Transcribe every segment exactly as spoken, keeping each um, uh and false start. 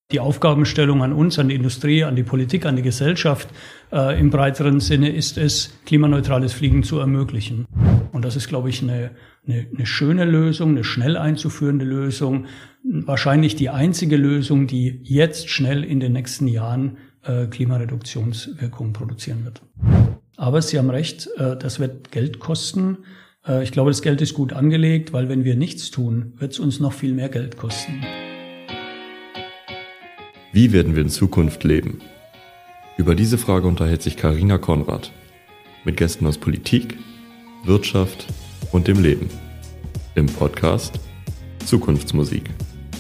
Die Aufgabenstellung an uns, an die Industrie, an die Politik, an die Gesellschaft äh, im breiteren Sinne ist es, klimaneutrales Fliegen zu ermöglichen. Und das ist, glaube ich, eine, eine, eine schöne Lösung, eine schnell einzuführende Lösung, wahrscheinlich die einzige Lösung, die jetzt schnell in den nächsten Jahren äh, Klimareduktionswirkung produzieren wird. Aber Sie haben recht, äh, das wird Geld kosten. Äh, ich glaube, das Geld ist gut angelegt, weil wenn wir nichts tun, wird es uns noch viel mehr Geld kosten. Wie werden wir in Zukunft leben? Über diese Frage unterhält sich Carina Konrad mit Gästen aus Politik, Wirtschaft und dem Leben im Podcast Zukunftsmusik.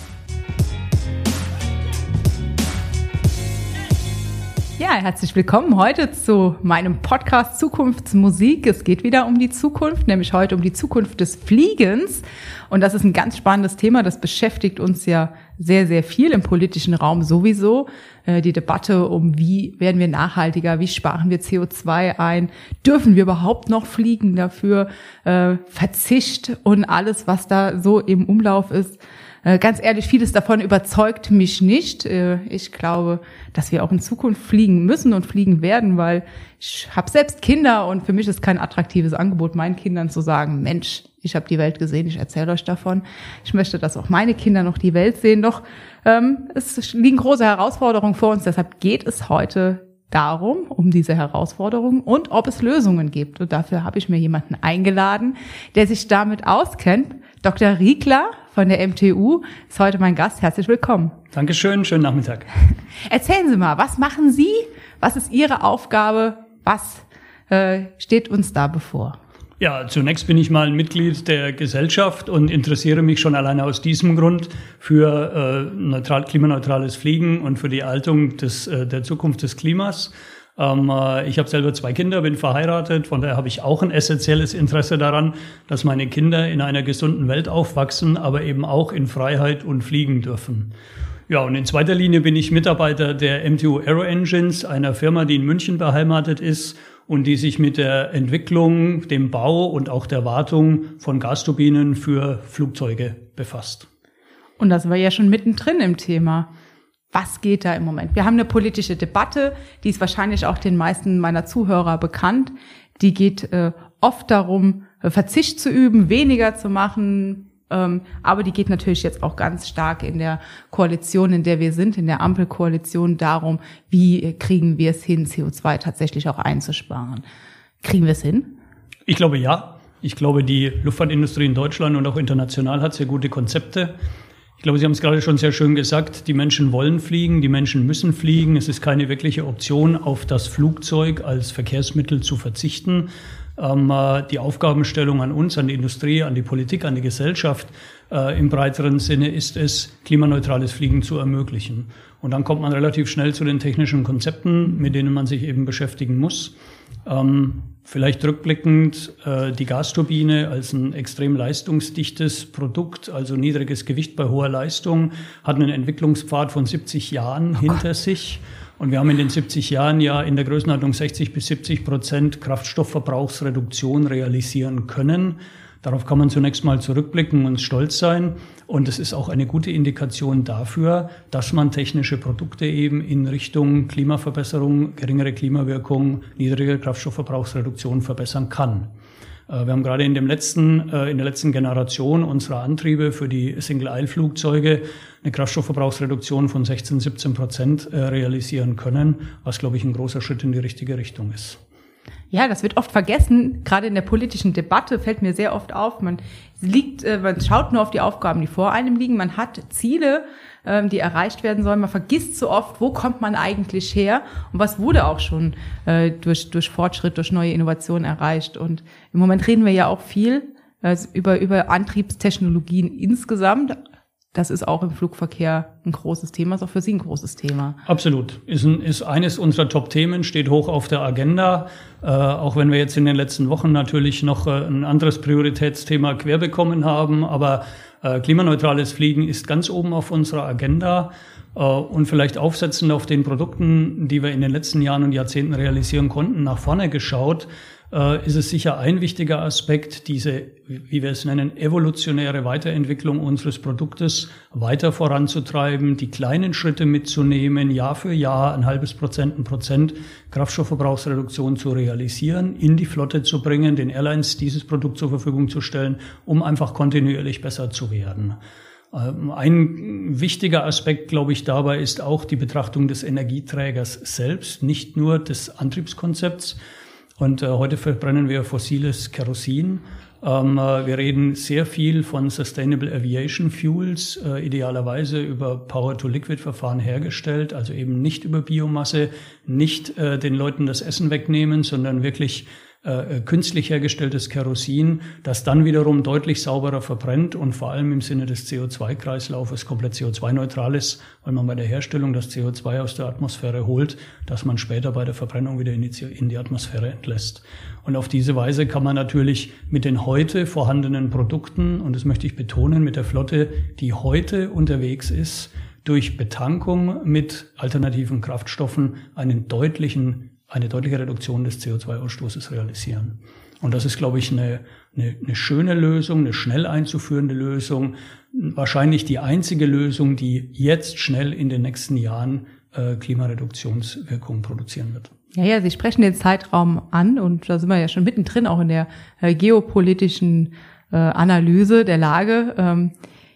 Ja, herzlich willkommen heute zu meinem Podcast Zukunftsmusik. Es geht wieder um die Zukunft, nämlich heute um die Zukunft des Fliegens. Und das ist ein ganz spannendes Thema, das beschäftigt uns ja sehr, sehr viel im politischen Raum sowieso. Äh, die Debatte um, wie werden wir nachhaltiger, wie sparen wir C O zwei ein, dürfen wir überhaupt noch fliegen dafür, äh, Verzicht und alles, was da so im Umlauf ist. Äh, ganz ehrlich, vieles davon überzeugt mich nicht. Äh, ich glaube, dass wir auch in Zukunft fliegen müssen und fliegen werden, weil ich habe selbst Kinder und für mich ist kein attraktives Angebot, meinen Kindern zu sagen, Mensch, ich habe die Welt gesehen, ich erzähle euch davon. Ich möchte, dass auch meine Kinder noch die Welt sehen. Doch ähm, es liegen große Herausforderungen vor uns. Deshalb geht es heute darum, um diese Herausforderungen und ob es Lösungen gibt. Und dafür habe ich mir jemanden eingeladen, der sich damit auskennt. Doktor Riegler von der M T U ist heute mein Gast. Herzlich willkommen. Dankeschön, schönen Nachmittag. Erzählen Sie mal, was machen Sie? Was ist Ihre Aufgabe? Was äh, steht uns da bevor? Ja, zunächst bin ich mal ein Mitglied der Gesellschaft und interessiere mich schon alleine aus diesem Grund für äh, neutral, klimaneutrales Fliegen und für die Erhaltung des, äh, der Zukunft des Klimas. Ähm, äh, ich habe selber zwei Kinder, bin verheiratet, von daher habe ich auch ein essentielles Interesse daran, dass meine Kinder in einer gesunden Welt aufwachsen, aber eben auch in Freiheit und fliegen dürfen. Ja, und in zweiter Linie bin ich Mitarbeiter der M T U Aero Engines, einer Firma, die in München beheimatet ist und die sich mit der Entwicklung, dem Bau und auch der Wartung von Gasturbinen für Flugzeuge befasst. Und da sind wir ja schon mittendrin im Thema. Was geht da im Moment? Wir haben eine politische Debatte, die ist wahrscheinlich auch den meisten meiner Zuhörer bekannt. Die geht äh, oft darum, Verzicht zu üben, weniger zu machen. Ähm, aber die geht natürlich jetzt auch ganz stark in der Koalition, in der wir sind, in der Ampelkoalition, darum, wie kriegen wir es hin, C O zwei tatsächlich auch einzusparen. Kriegen wir es hin? Ich glaube, ja. Ich glaube, die Luftfahrtindustrie in Deutschland und auch international hat sehr gute Konzepte. Ich glaube, Sie haben es gerade schon sehr schön gesagt, die Menschen wollen fliegen, die Menschen müssen fliegen. Es ist keine wirkliche Option, auf das Flugzeug als Verkehrsmittel zu verzichten. Ähm, die Aufgabenstellung an uns, an die Industrie, an die Politik, an die Gesellschaft äh, im breiteren Sinne ist es, klimaneutrales Fliegen zu ermöglichen. Und dann kommt man relativ schnell zu den technischen Konzepten, mit denen man sich eben beschäftigen muss. Ähm, vielleicht rückblickend äh, die Gasturbine als ein extrem leistungsdichtes Produkt, also niedriges Gewicht bei hoher Leistung, hat einen Entwicklungspfad von siebzig Jahren oh hinter Gott. sich. Und wir haben in den siebzig Jahren ja in der Größenordnung sechzig bis siebzig Prozent Kraftstoffverbrauchsreduktion realisieren können. Darauf kann man zunächst mal zurückblicken und stolz sein. Und es ist auch eine gute Indikation dafür, dass man technische Produkte eben in Richtung Klimaverbesserung, geringere Klimawirkung, niedrige Kraftstoffverbrauchsreduktion verbessern kann. Wir haben gerade in dem letzten, in der letzten Generation unserer Antriebe für die Single-Aisle-Flugzeuge eine Kraftstoffverbrauchsreduktion von sechzehn, siebzehn Prozent realisieren können, was, glaube ich, ein großer Schritt in die richtige Richtung ist. Ja, das wird oft vergessen. Gerade in der politischen Debatte fällt mir sehr oft auf. Man liegt, man schaut nur auf die Aufgaben, die vor einem liegen. Man hat Ziele, die erreicht werden sollen. Man vergisst so oft, wo kommt man eigentlich her und was wurde auch schon äh, durch durch Fortschritt, durch neue Innovationen erreicht. Und im Moment reden wir ja auch viel äh, über über Antriebstechnologien insgesamt. Das ist auch im Flugverkehr ein großes Thema, ist auch für Sie ein großes Thema. Absolut. Ist, ein, ist eines unserer Top-Themen, steht hoch auf der Agenda. Äh, auch wenn wir jetzt in den letzten Wochen natürlich noch äh, ein anderes Prioritätsthema quer bekommen haben. Aber äh, klimaneutrales Fliegen ist ganz oben auf unserer Agenda. Äh, und vielleicht aufsetzend auf den Produkten, die wir in den letzten Jahren und Jahrzehnten realisieren konnten, nach vorne geschaut. äh, ist es sicher ein wichtiger Aspekt, diese, wie wir es nennen, evolutionäre Weiterentwicklung unseres Produktes weiter voranzutreiben, die kleinen Schritte mitzunehmen, Jahr für Jahr ein halbes Prozent, ein Prozent Kraftstoffverbrauchsreduktion zu realisieren, in die Flotte zu bringen, den Airlines dieses Produkt zur Verfügung zu stellen, um einfach kontinuierlich besser zu werden. Ein wichtiger Aspekt, glaube ich, dabei ist auch die Betrachtung des Energieträgers selbst, nicht nur des Antriebskonzepts. Und äh, heute verbrennen wir fossiles Kerosin. Ähm, äh, wir reden sehr viel von Sustainable Aviation Fuels, äh, idealerweise über Power-to-Liquid-Verfahren hergestellt, also eben nicht über Biomasse, nicht äh, den Leuten das Essen wegnehmen, sondern wirklich Äh, künstlich hergestelltes Kerosin, das dann wiederum deutlich sauberer verbrennt und vor allem im Sinne des C O zwei Kreislaufes komplett C O zwei neutral ist, weil man bei der Herstellung das C O zwei aus der Atmosphäre holt, das man später bei der Verbrennung wieder in die, in die Atmosphäre entlässt. Und auf diese Weise kann man natürlich mit den heute vorhandenen Produkten, und das möchte ich betonen, mit der Flotte, die heute unterwegs ist, durch Betankung mit alternativen Kraftstoffen einen deutlichen eine deutliche Reduktion des C O zwei Ausstoßes realisieren. Und das ist, glaube ich, eine, eine, eine schöne Lösung, eine schnell einzuführende Lösung, wahrscheinlich die einzige Lösung, die jetzt schnell in den nächsten Jahren äh, Klimareduktionswirkungen produzieren wird. Ja, ja, Sie sprechen den Zeitraum an und da sind wir ja schon mittendrin auch in der äh, geopolitischen äh, Analyse der Lage. Ähm,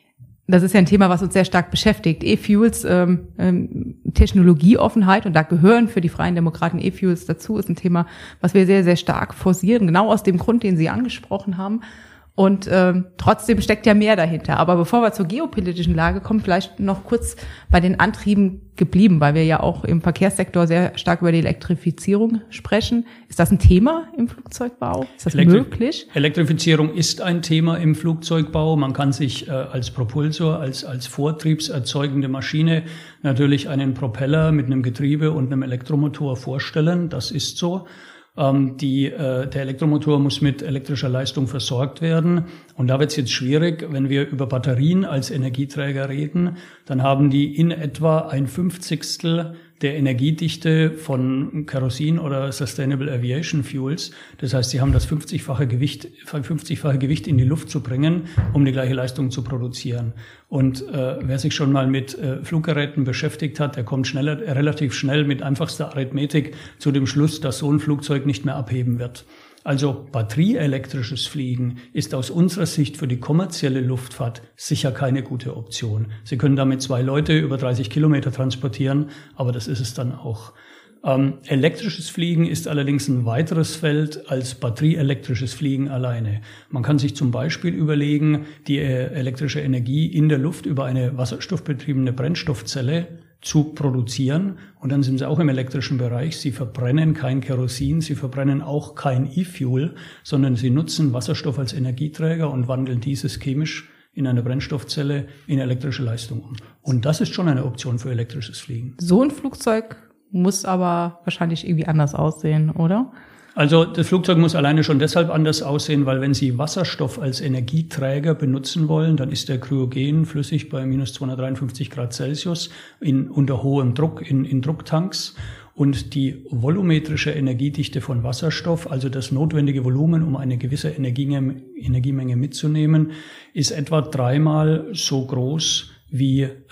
Das ist ja ein Thema, was uns sehr stark beschäftigt. E-Fuels, ähm, ähm, Technologieoffenheit, und da gehören für die Freien Demokraten E-Fuels dazu, ist ein Thema, was wir sehr, sehr stark forcieren, genau aus dem Grund, den Sie angesprochen haben. Und ähm, trotzdem steckt ja mehr dahinter. Aber bevor wir zur geopolitischen Lage kommen, vielleicht noch kurz bei den Antrieben geblieben, weil wir ja auch im Verkehrssektor sehr stark über die Elektrifizierung sprechen. Ist das ein Thema im Flugzeugbau? Ist das Elektri- möglich? Elektrifizierung ist ein Thema im Flugzeugbau. Man kann sich äh, als Propulsor, als als vortriebserzeugende Maschine natürlich einen Propeller mit einem Getriebe und einem Elektromotor vorstellen. Das ist so. Ähm, die, äh, der Elektromotor muss mit elektrischer Leistung versorgt werden. Und da wird es jetzt schwierig, wenn wir über Batterien als Energieträger reden, dann haben die in etwa ein Fünfzigstel der Energiedichte von Kerosin oder Sustainable Aviation Fuels. Das heißt, sie haben das fünfzigfache Gewicht, fünfzigfache Gewicht in die Luft zu bringen, um die gleiche Leistung zu produzieren. Und äh, wer sich schon mal mit äh, Fluggeräten beschäftigt hat, der kommt schneller, relativ schnell mit einfachster Arithmetik zu dem Schluss, dass so ein Flugzeug nicht mehr abheben wird. Also batterieelektrisches Fliegen ist aus unserer Sicht für die kommerzielle Luftfahrt sicher keine gute Option. Sie können damit zwei Leute über dreißig Kilometer transportieren, aber das ist es dann auch. Ähm, elektrisches Fliegen ist allerdings ein weiteres Feld als batterieelektrisches Fliegen alleine. Man kann sich zum Beispiel überlegen, die äh, elektrische Energie in der Luft über eine wasserstoffbetriebene Brennstoffzelle zu produzieren. Und dann sind sie auch im elektrischen Bereich. Sie verbrennen kein Kerosin, sie verbrennen auch kein E-Fuel, sondern sie nutzen Wasserstoff als Energieträger und wandeln dieses chemisch in einer Brennstoffzelle in elektrische Leistung um. Und das ist schon eine Option für elektrisches Fliegen. So ein Flugzeug muss aber wahrscheinlich irgendwie anders aussehen, oder? Also das Flugzeug muss alleine schon deshalb anders aussehen, weil wenn Sie Wasserstoff als Energieträger benutzen wollen, dann ist der kryogen flüssig bei minus zweihundertdreiundfünfzig Grad Celsius in, unter hohem Druck in, in Drucktanks. Und die volumetrische Energiedichte von Wasserstoff, also das notwendige Volumen, um eine gewisse Energiemenge, Energiemenge mitzunehmen, ist etwa dreimal so groß wie äh,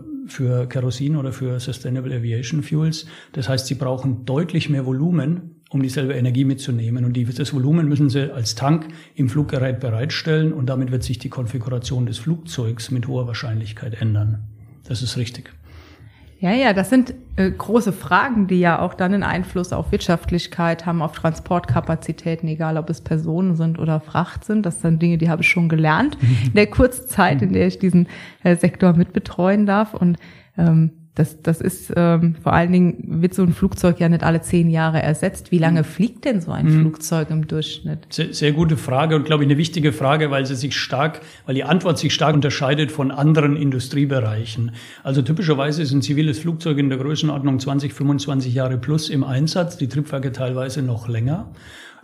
für Kerosin oder für Sustainable Aviation Fuels. Das heißt, Sie brauchen deutlich mehr Volumen, um dieselbe Energie mitzunehmen. Und das Volumen müssen Sie als Tank im Fluggerät bereitstellen und damit wird sich die Konfiguration des Flugzeugs mit hoher Wahrscheinlichkeit ändern. Das ist richtig. Ja, ja, das sind äh, große Fragen, die ja auch dann einen Einfluss auf Wirtschaftlichkeit haben, auf Transportkapazitäten, egal ob es Personen sind oder Fracht sind. Das sind Dinge, die habe ich schon gelernt in der Kurzzeit, in der ich diesen äh, Sektor mitbetreuen darf. Und ähm, Das, das ist ähm, vor allen Dingen wird so ein Flugzeug ja nicht alle zehn Jahre ersetzt. Wie lange fliegt denn so ein mhm. Flugzeug im Durchschnitt? Sehr, sehr gute Frage und glaube ich eine wichtige Frage, weil sie sich stark, weil die Antwort sich stark unterscheidet von anderen Industriebereichen. Also typischerweise ist ein ziviles Flugzeug in der Größenordnung zwanzig, fünfundzwanzig Jahre plus im Einsatz, die Triebwerke teilweise noch länger.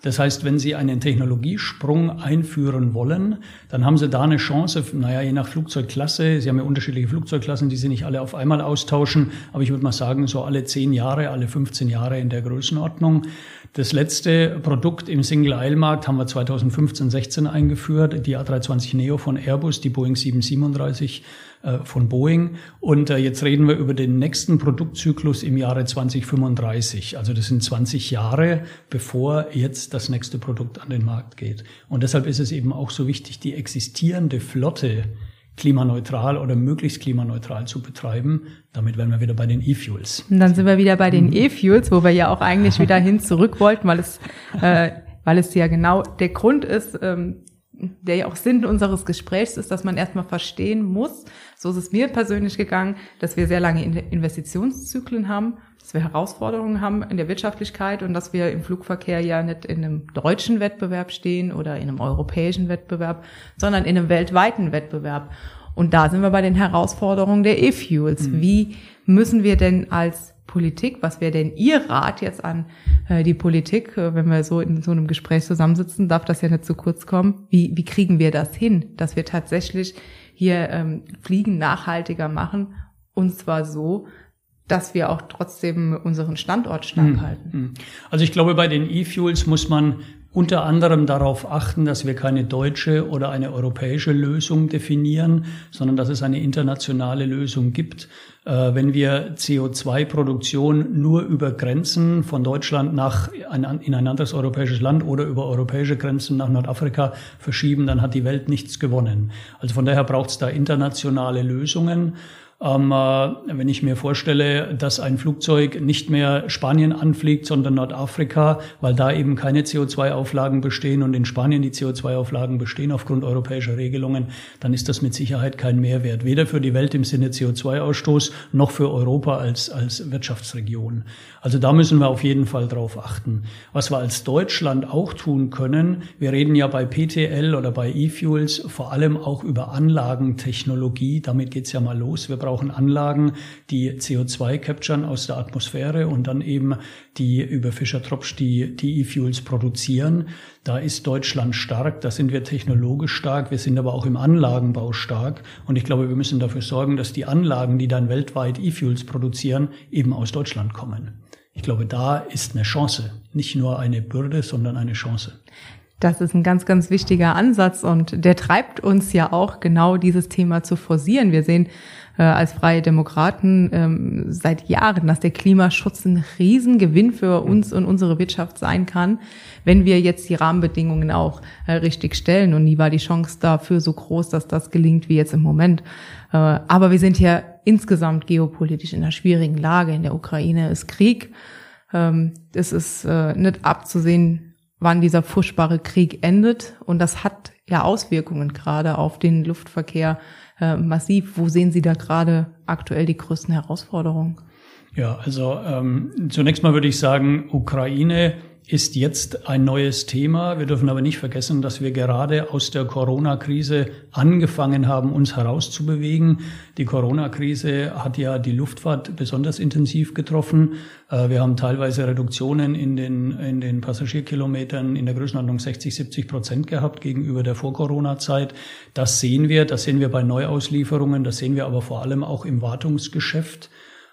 Das heißt, wenn Sie einen Technologiesprung einführen wollen, dann haben Sie da eine Chance, naja, je nach Flugzeugklasse, Sie haben ja unterschiedliche Flugzeugklassen, die Sie nicht alle auf einmal austauschen, aber ich würde mal sagen, so alle zehn Jahre, alle fünfzehn Jahre in der Größenordnung. Das letzte Produkt im Single-Aisle-Markt haben wir zweitausendfünfzehn sechzehn eingeführt, die A drei zwanzig Neo von Airbus, die Boeing sieben siebenunddreißig äh, von Boeing. Und äh, jetzt reden wir über den nächsten Produktzyklus im Jahre zwanzig fünfunddreißig. Also das sind zwanzig Jahre, bevor jetzt das nächste Produkt an den Markt geht. Und deshalb ist es eben auch so wichtig, die existierende Flotte klimaneutral oder möglichst klimaneutral zu betreiben. Damit wären wir wieder bei den E-Fuels. Und dann sind wir wieder bei den E-Fuels, wo wir ja auch eigentlich wieder hin zurück wollten, weil es, äh, weil es ja genau der Grund ist, ähm, der ja auch Sinn unseres Gesprächs ist, dass man erstmal verstehen muss, so ist es mir persönlich gegangen, dass wir sehr lange Investitionszyklen haben, dass wir Herausforderungen haben in der Wirtschaftlichkeit und dass wir im Flugverkehr ja nicht in einem deutschen Wettbewerb stehen oder in einem europäischen Wettbewerb, sondern in einem weltweiten Wettbewerb. Und da sind wir bei den Herausforderungen der E-Fuels. Mhm. Wie müssen wir denn als Politik, was wäre denn Ihr Rat jetzt an äh, die Politik, äh, wenn wir so in so einem Gespräch zusammensitzen, darf das ja nicht zu kurz kommen. Wie, wie kriegen wir das hin, dass wir tatsächlich hier ähm, Fliegen nachhaltiger machen und zwar so, dass wir auch trotzdem unseren Standort stark hm, halten? Also ich glaube, bei den E-Fuels muss man unter anderem darauf achten, dass wir keine deutsche oder eine europäische Lösung definieren, sondern dass es eine internationale Lösung gibt. Äh, wenn wir C O zwei Produktion nur über Grenzen von Deutschland nach ein, in ein anderes europäisches Land oder über europäische Grenzen nach Nordafrika verschieben, dann hat die Welt nichts gewonnen. Also von daher braucht es da internationale Lösungen. Ähm, äh, wenn ich mir vorstelle, dass ein Flugzeug nicht mehr Spanien anfliegt, sondern Nordafrika, weil da eben keine C O zwei Auflagen bestehen und in Spanien die C O zwei Auflagen bestehen aufgrund europäischer Regelungen, dann ist das mit Sicherheit kein Mehrwert. Weder für die Welt im Sinne C O zwei Ausstoß noch für Europa als, als Wirtschaftsregion. Also da müssen wir auf jeden Fall drauf achten. Was wir als Deutschland auch tun können, wir reden ja bei P T L oder bei E-Fuels vor allem auch über Anlagentechnologie. Damit geht's ja mal los. Wir brauchen Anlagen, die C O zwei capturen aus der Atmosphäre und dann eben die über Fischer-Tropsch die, die E-Fuels produzieren. Da ist Deutschland stark, da sind wir technologisch stark, wir sind aber auch im Anlagenbau stark. Und ich glaube, wir müssen dafür sorgen, dass die Anlagen, die dann weltweit E-Fuels produzieren, eben aus Deutschland kommen. Ich glaube, da ist eine Chance, nicht nur eine Bürde, sondern eine Chance. Das ist ein ganz, ganz wichtiger Ansatz und der treibt uns ja auch genau dieses Thema zu forcieren. Wir sehen äh, als Freie Demokraten ähm, seit Jahren, dass der Klimaschutz ein Riesengewinn für uns und unsere Wirtschaft sein kann, wenn wir jetzt die Rahmenbedingungen auch äh, richtig stellen. Und nie war die Chance dafür so groß, dass das gelingt wie jetzt im Moment. Äh, aber wir sind ja insgesamt geopolitisch in einer schwierigen Lage. In der Ukraine ist Krieg. Ähm, es ist äh, nicht abzusehen, wann dieser furchtbare Krieg endet. Und das hat ja Auswirkungen gerade auf den Luftverkehr äh, massiv. Wo sehen Sie da gerade aktuell die größten Herausforderungen? Ja, also ähm, zunächst mal würde ich sagen, Ukraine ist jetzt ein neues Thema. Wir dürfen aber nicht vergessen, dass wir gerade aus der Corona-Krise angefangen haben, uns herauszubewegen. Die Corona-Krise hat ja die Luftfahrt besonders intensiv getroffen. Wir haben teilweise Reduktionen in den, in den Passagierkilometern in der Größenordnung sechzig, siebzig Prozent gehabt gegenüber der Vor-Corona-Zeit. Das sehen wir, das sehen wir bei Neuauslieferungen, das sehen wir aber vor allem auch im Wartungsgeschäft,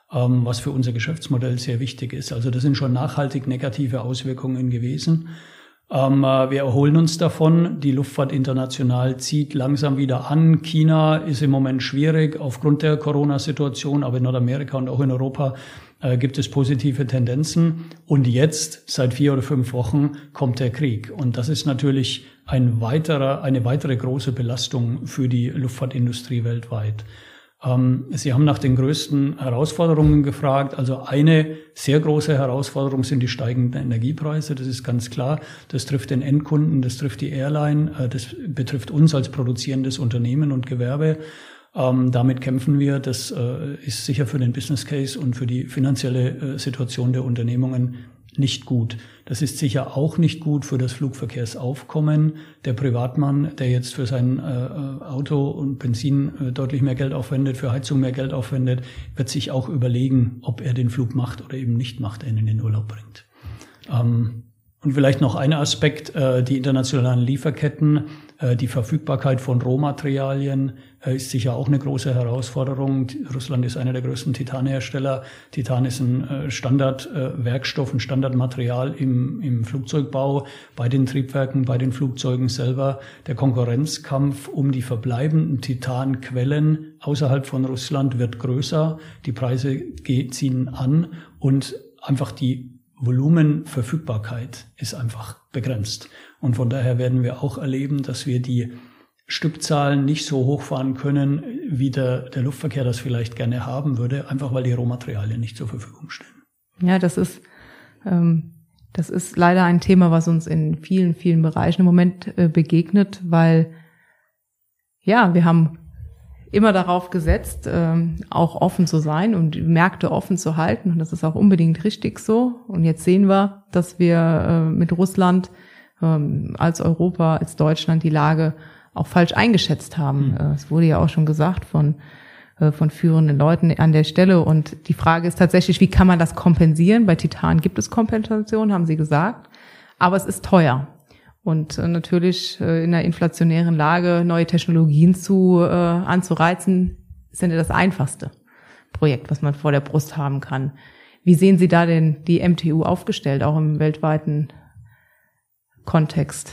was für unser Geschäftsmodell sehr wichtig ist. Also das sind schon nachhaltig negative Auswirkungen gewesen. Wir erholen uns davon. Die Luftfahrt international zieht langsam wieder an. China ist im Moment schwierig aufgrund der Corona-Situation, aber in Nordamerika und auch in Europa gibt es positive Tendenzen. Und jetzt, seit vier oder fünf Wochen, kommt der Krieg. Und das ist natürlich ein weiterer, eine weitere große Belastung für die Luftfahrtindustrie weltweit. Sie haben nach den größten Herausforderungen gefragt. Also eine sehr große Herausforderung sind die steigenden Energiepreise. Das ist ganz klar. Das trifft den Endkunden, das trifft die Airline, das betrifft uns als produzierendes Unternehmen und Gewerbe. Damit kämpfen wir. Das ist sicher für den Business Case und für die finanzielle Situation der Unternehmungen nicht gut. Das ist sicher auch nicht gut für das Flugverkehrsaufkommen. Der Privatmann, der jetzt für sein äh, Auto und Benzin äh, deutlich mehr Geld aufwendet, für Heizung mehr Geld aufwendet, wird sich auch überlegen, ob er den Flug macht oder eben nicht macht, er ihn in den Urlaub bringt. Ähm, Und vielleicht noch ein Aspekt, äh, die internationalen Lieferketten, äh, die Verfügbarkeit von Rohmaterialien äh, ist sicher auch eine große Herausforderung. Russland ist einer der größten Titanhersteller. Titan ist ein äh, Standardwerkstoff, äh, ein Standardmaterial im, im Flugzeugbau, bei den Triebwerken, bei den Flugzeugen selber. Der Konkurrenzkampf um die verbleibenden Titanquellen außerhalb von Russland wird größer. Die Preise ge- ziehen an und einfach die Volumenverfügbarkeit ist einfach begrenzt. Und von daher werden wir auch erleben, dass wir die Stückzahlen nicht so hochfahren können, wie der, der Luftverkehr das vielleicht gerne haben würde, einfach weil die Rohmaterialien nicht zur Verfügung stehen. Ja, das ist, ähm, das ist leider ein Thema, was uns in vielen, vielen Bereichen im Moment äh, begegnet, weil, ja, wir haben immer darauf gesetzt, ähm, auch offen zu sein und die Märkte offen zu halten. Und das ist auch unbedingt richtig so. Und jetzt sehen wir, dass wir äh, mit Russland ähm, als Europa, als Deutschland die Lage auch falsch eingeschätzt haben. Mhm. Es wurde ja auch schon gesagt von äh, von führenden Leuten an der Stelle. Und die Frage ist tatsächlich, wie kann man das kompensieren? Bei Titan gibt es Kompensation, haben Sie gesagt. Aber es ist teuer. Und äh, natürlich äh, in einer inflationären Lage neue Technologien zu äh, anzureizen, ist ja das einfachste Projekt, was man vor der Brust haben kann. Wie sehen Sie da denn die M T U aufgestellt, auch im weltweiten Kontext?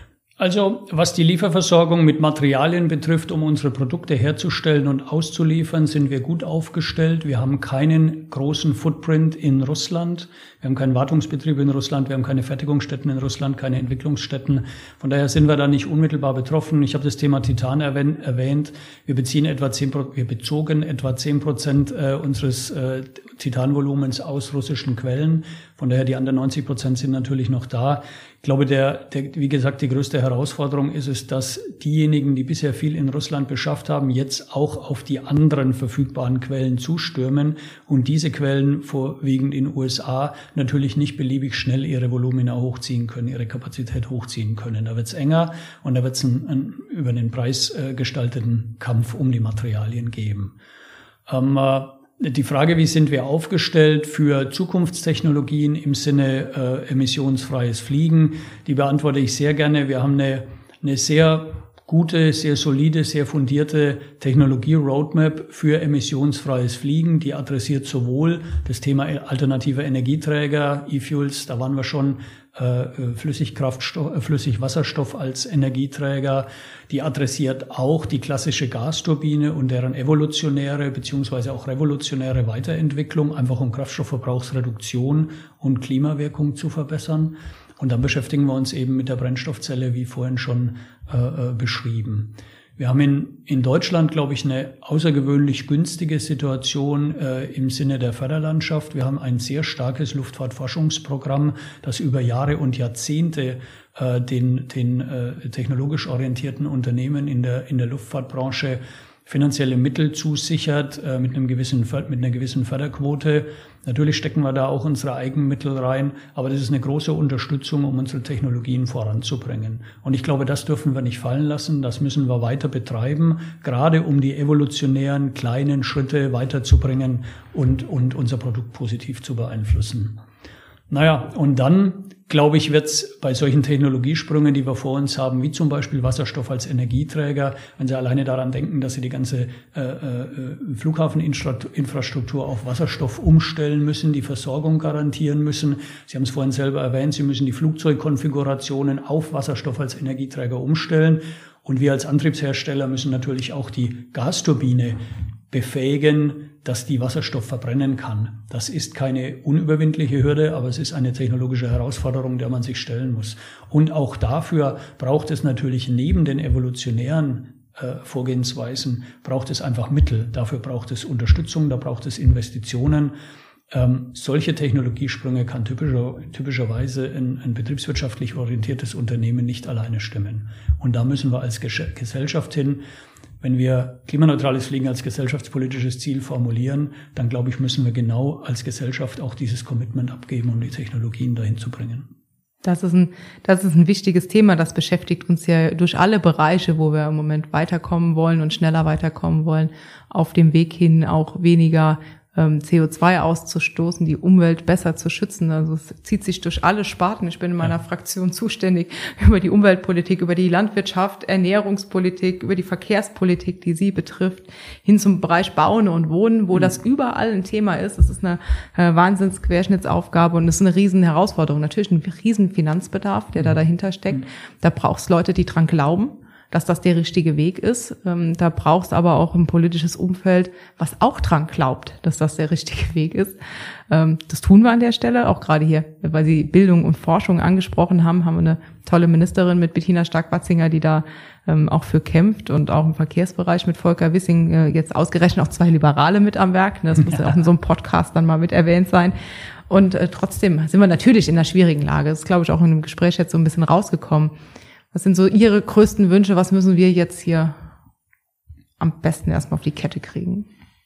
Also was die Lieferversorgung mit Materialien betrifft, um unsere Produkte herzustellen und auszuliefern, sind wir gut aufgestellt. Wir haben keinen großen Footprint in Russland. Wir haben keinen Wartungsbetrieb in Russland. Wir haben keine Fertigungsstätten in Russland, keine Entwicklungsstätten. Von daher sind wir da nicht unmittelbar betroffen. Ich habe das Thema Titan erwähnt. Wir beziehen etwa zehn, wir bezogen etwa zehn Prozent unseres Titanvolumens aus russischen Quellen. Von daher die anderen neunzig Prozent sind natürlich noch da. Ich glaube, der, der, wie gesagt, die größte Herausforderung ist es, dass diejenigen, die bisher viel in Russland beschafft haben, jetzt auch auf die anderen verfügbaren Quellen zustürmen und diese Quellen, vorwiegend in den U S A, natürlich nicht beliebig schnell ihre Volumina hochziehen können, ihre Kapazität hochziehen können. Da wird es enger und da wird es einen, einen über den Preis äh, gestalteten Kampf um die Materialien geben. Ähm, äh, Die Frage, wie sind wir aufgestellt für Zukunftstechnologien im Sinne äh, emissionsfreies Fliegen, die beantworte ich sehr gerne. Wir haben eine, eine sehr gute, sehr solide, sehr fundierte Technologie-Roadmap für emissionsfreies Fliegen. Die adressiert sowohl das Thema alternativer Energieträger, E-Fuels, da waren wir schon, äh, Flüssigkraftstoff, äh, Flüssigwasserstoff als Energieträger. Die adressiert auch die klassische Gasturbine und deren evolutionäre beziehungsweise auch revolutionäre Weiterentwicklung, einfach um Kraftstoffverbrauchsreduktion und Klimawirkung zu verbessern. Und dann beschäftigen wir uns eben mit der Brennstoffzelle, wie vorhin schon äh, beschrieben. Wir haben in, in Deutschland, glaube ich, eine außergewöhnlich günstige Situation äh, im Sinne der Förderlandschaft. Wir haben ein sehr starkes Luftfahrtforschungsprogramm, das über Jahre und Jahrzehnte äh, den, den äh, technologisch orientierten Unternehmen in der, in der Luftfahrtbranche finanzielle Mittel zusichert, äh, mit einem gewissen, mit einer gewissen Förderquote. Natürlich stecken wir da auch unsere Eigenmittel rein, aber das ist eine große Unterstützung, um unsere Technologien voranzubringen. Und ich glaube, das dürfen wir nicht fallen lassen, das müssen wir weiter betreiben, gerade um die evolutionären kleinen Schritte weiterzubringen und, und unser Produkt positiv zu beeinflussen. Naja, und dann, glaube ich, wird es bei solchen Technologiesprüngen, die wir vor uns haben, wie zum Beispiel Wasserstoff als Energieträger, wenn Sie alleine daran denken, dass Sie die ganze äh, äh, Flughafeninfrastruktur auf Wasserstoff umstellen müssen, die Versorgung garantieren müssen. Sie haben es vorhin selber erwähnt, Sie müssen die Flugzeugkonfigurationen auf Wasserstoff als Energieträger umstellen. Und wir als Antriebshersteller müssen natürlich auch die Gasturbine befähigen, dass die Wasserstoff verbrennen kann. Das ist keine unüberwindliche Hürde, aber es ist eine technologische Herausforderung, der man sich stellen muss. Und auch dafür braucht es natürlich neben den evolutionären äh, Vorgehensweisen, braucht es einfach Mittel. Dafür braucht es Unterstützung, da braucht es Investitionen. Ähm, solche Technologiesprünge kann typischer, typischerweise ein, ein betriebswirtschaftlich orientiertes Unternehmen nicht alleine stemmen. Und da müssen wir als Ges- Gesellschaft hin. Wenn wir klimaneutrales Fliegen als gesellschaftspolitisches Ziel formulieren, dann glaube ich, müssen wir genau als Gesellschaft auch dieses Commitment abgeben, um die Technologien dahin zu bringen. Das ist ein, das ist ein wichtiges Thema. Das beschäftigt uns ja durch alle Bereiche, wo wir im Moment weiterkommen wollen und schneller weiterkommen wollen, auf dem Weg hin auch weniger C O zwei auszustoßen, die Umwelt besser zu schützen. Also es zieht sich durch alle Sparten. Ich bin in meiner Fraktion zuständig über die Umweltpolitik, über die Landwirtschaft, Ernährungspolitik, über die Verkehrspolitik, die sie betrifft, hin zum Bereich Bauen und Wohnen, wo mhm. das überall ein Thema ist. Es ist eine äh, Wahnsinnsquerschnittsaufgabe und es ist eine riesen Herausforderung. Natürlich ein riesen Finanzbedarf, der da dahinter steckt. Mhm. Da brauchst Leute, die dran glauben, dass das der richtige Weg ist. Ähm, da brauchst aber auch ein politisches Umfeld, was auch dran glaubt, dass das der richtige Weg ist. Ähm, das tun wir an der Stelle, auch gerade hier, weil Sie Bildung und Forschung angesprochen haben, haben wir eine tolle Ministerin mit Bettina Stark-Watzinger, die da ähm, auch für kämpft und auch im Verkehrsbereich mit Volker Wissing, äh, jetzt ausgerechnet auch zwei Liberale mit am Werk. Das muss ja auch in so einem Podcast dann mal mit erwähnt sein. Und äh, trotzdem sind wir natürlich in einer schwierigen Lage. Das ist, glaube ich, auch in dem Gespräch jetzt so ein bisschen rausgekommen. Was sind so Ihre größten Wünsche? Was müssen wir jetzt hier am besten erstmal auf die Kette kriegen?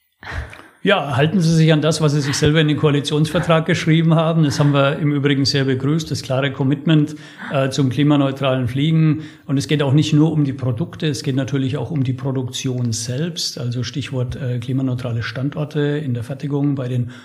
Ja, halten Sie sich an das, was Sie sich selber in den Koalitionsvertrag geschrieben haben. Das haben wir im Übrigen sehr begrüßt, das klare Commitment äh, zum klimaneutralen Fliegen. Und es geht auch nicht nur um die Produkte, es geht natürlich auch um die Produktion selbst. Also Stichwort äh, klimaneutrale Standorte in der Fertigung bei den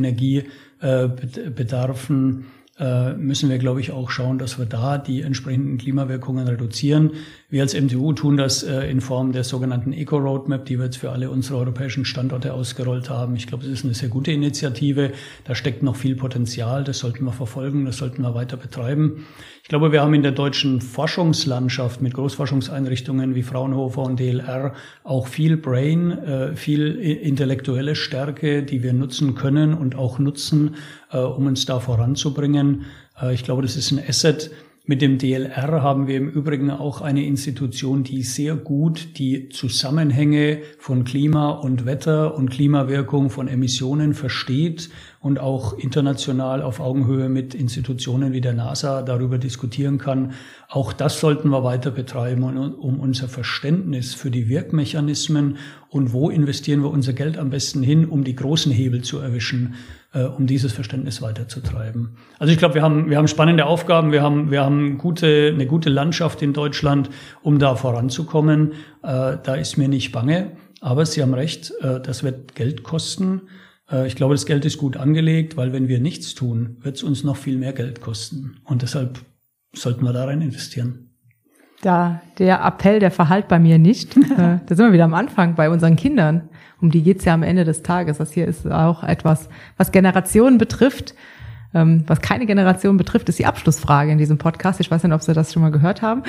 Hochenergiebedarfen. Äh, müssen wir, glaube ich, auch schauen, dass wir da die entsprechenden Klimawirkungen reduzieren. Wir als M T U tun das äh, in Form der sogenannten Eco-Roadmap, die wir jetzt für alle unsere europäischen Standorte ausgerollt haben. Ich glaube, es ist eine sehr gute Initiative. Da steckt noch viel Potenzial. Das sollten wir verfolgen, das sollten wir weiter betreiben. Ich glaube, wir haben in der deutschen Forschungslandschaft mit Großforschungseinrichtungen wie Fraunhofer und D L R auch viel Brain, äh, viel intellektuelle Stärke, die wir nutzen können und auch nutzen, äh, um uns da voranzubringen. Äh, ich glaube, das ist ein Asset. Mit dem D L R haben wir im Übrigen auch eine Institution, die sehr gut die Zusammenhänge von Klima und Wetter und Klimawirkung von Emissionen versteht und auch international auf Augenhöhe mit Institutionen wie der NASA darüber diskutieren kann. Auch das sollten wir weiter betreiben, um unser Verständnis für die Wirkmechanismen und wo investieren wir unser Geld am besten hin, um die großen Hebel zu erwischen, um dieses Verständnis weiterzutreiben. Also ich glaube, wir haben wir haben spannende Aufgaben, wir haben wir haben gute eine gute Landschaft in Deutschland, um da voranzukommen. Äh, da ist mir nicht bange, aber Sie haben recht, äh, das wird Geld kosten. Äh, ich glaube, das Geld ist gut angelegt, weil wenn wir nichts tun, wird es uns noch viel mehr Geld kosten und deshalb sollten wir da rein investieren. Da der Appell, der verhallt bei mir nicht. Da sind wir wieder am Anfang bei unseren Kindern. Um die geht's ja am Ende des Tages. Das hier ist auch etwas, was Generationen betrifft. Ähm, was keine Generation betrifft, ist die Abschlussfrage in diesem Podcast. Ich weiß nicht, ob Sie das schon mal gehört haben.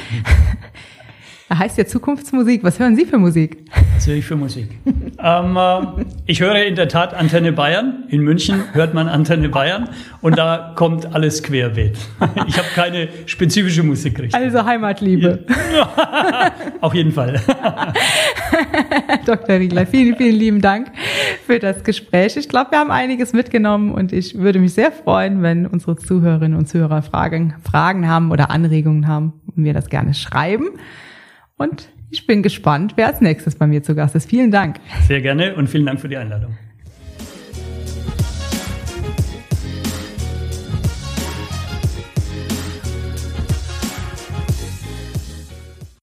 Er heißt ja Zukunftsmusik. Was hören Sie für Musik? Was höre ich für Musik? ähm, äh, ich höre in der Tat Antenne Bayern. In München hört man Antenne Bayern und da kommt alles querbeet. Ich habe keine spezifische Musikrichtung. Also Heimatliebe. Ja. Auf jeden Fall. Doktor Riegler, vielen, vielen lieben Dank für das Gespräch. Ich glaube, wir haben einiges mitgenommen und ich würde mich sehr freuen, wenn unsere Zuhörerinnen und Zuhörer Fragen, Fragen haben oder Anregungen haben und mir das gerne schreiben. Und ich bin gespannt, wer als nächstes bei mir zu Gast ist. Vielen Dank. Sehr gerne und vielen Dank für die Einladung.